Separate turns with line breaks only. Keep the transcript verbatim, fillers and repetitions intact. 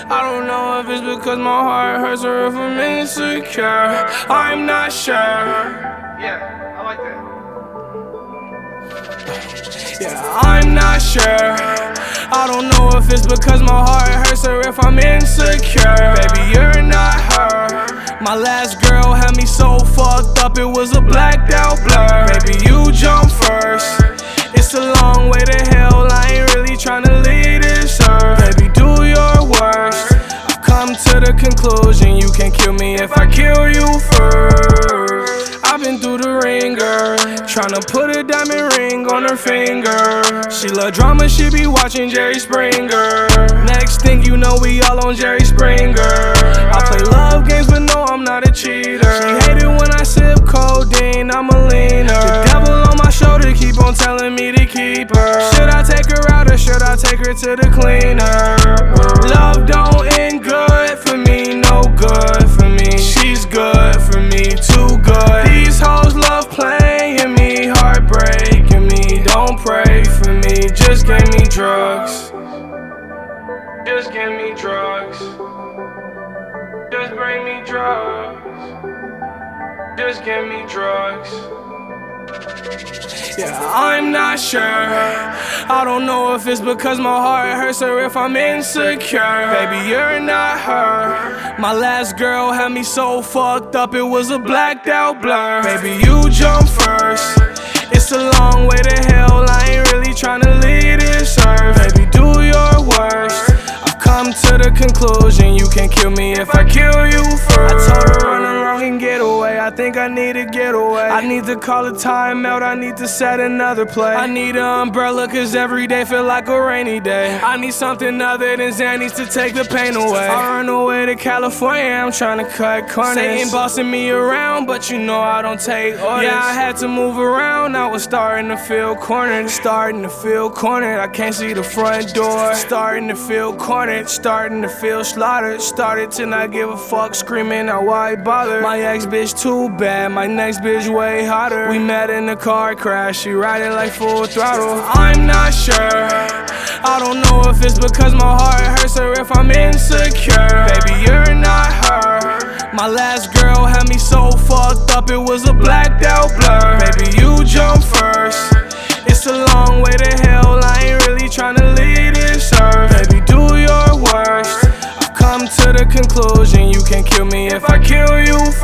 I don't know if it's because my heart hurts or if I'm insecure. I'm not sure.
Yeah, I like that.
Yeah, I'm not sure. I don't know if it's because my heart hurts or if I'm insecure. Baby, you're not her. My last girl had me so fucked up, it was a blacked out blur. Baby, you jump first. It's a long way to hell, I ain't really tryna leave this earth. Baby, do your worst. I've come to the conclusion you can kill me if I kill you first. I've been through the ringer, tryna put a diamond ring on her finger. She love drama, she be watching Jerry Springer. Next thing you know, we all on Jerry Springer. I play love games, but no, I'm not a cheater. She hate it when I sip codeine, I'm a leaner. The devil on my shoulder keep on telling me to keep her. Should I take her out or should I take her to the cleaner? Love don't end good for me, no good for me. She's good for me, too good. These hoes love playing me, heartbreaking me. Don't pray for me, just give me drugs. Just give me drugs. Just bring me drugs. Just give me drugs. Yeah, I'm not sure. I don't know if it's because my heart hurts or if I'm insecure. Baby, you're not her. My last girl had me so fucked up, it was a blacked out blur. Baby, you jump first. It's a long way to hell, I ain't really tryna leave this earth. Baby, do your worst. I've come to the conclusion you can kill me if I kill you first. I told her run along and get away, I think I need to get away. I need to call a timeout, I need to set another play. I need an umbrella cause every day feel like a rainy day. I need something other than Xannies to take the pain away. I run away to California, I'm tryna cut corners. They ain't bossing me around, but you know I don't take orders. Yeah, I had to move around, I was starting to feel cornered. Starting to feel cornered, I can't see the front door. Starting to feel cornered, starting to feel slaughtered. Started to not give a fuck, screaming out why bother. My ex bitch too bad, my next bitch way hotter. We met in a car crash, she riding like full throttle. I'm not sure. I don't know if it's because my heart hurts or if I'm insecure. Baby, you're not her. My last girl had me so fucked up, it was a blacked out blur. Baby, you jump first. It's a long way to hell, I ain't really tryna leave this earth. Baby, do your worst. I've come to the conclusion you can kill me if I kill you first.